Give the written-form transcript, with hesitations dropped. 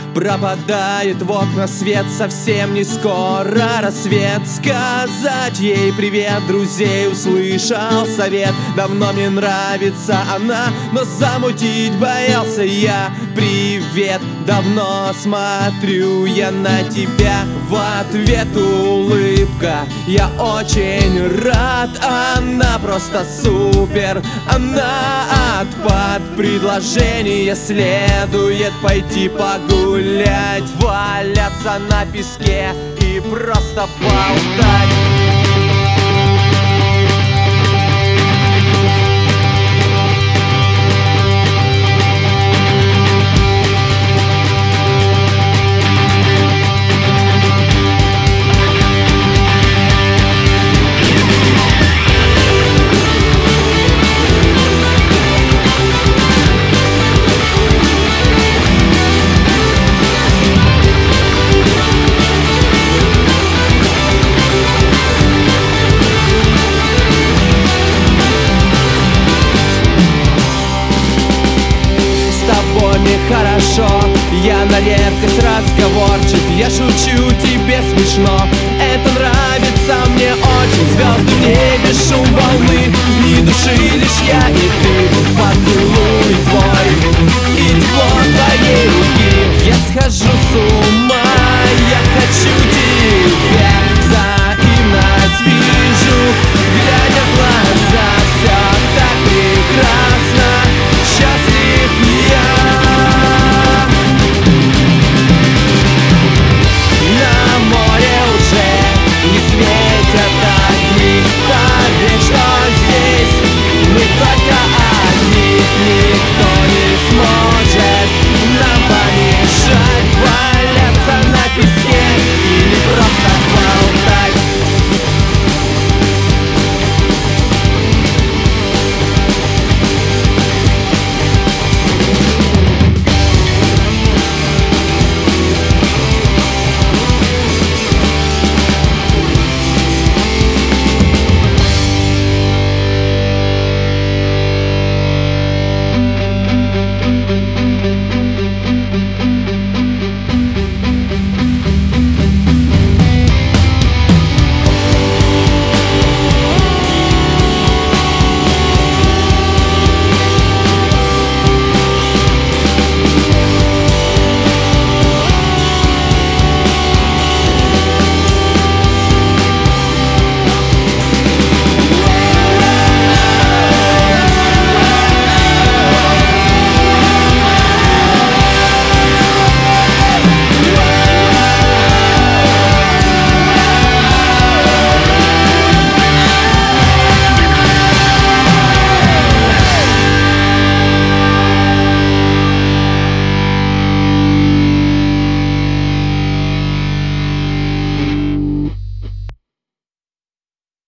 Пропадает в окна свет, совсем не скоро рассвет. Сказать ей привет, друзей услышал совет. Давно мне нравится она, но замутить боялся я. Привет, давно смотрю я на тебя. В ответ улыбка, я очень рад. Она просто супер, она отпад. Предложение следует пойти погулять, валяться на песке и просто болтать. Хорошо, я на редкость разговорчив. Я шучу, тебе смешно, это нравится мне очень. Звезды в небе, шум волны, ни души, лишь я и ты. Поцелуй твой и тепло твоей руки. Я схожу с ума.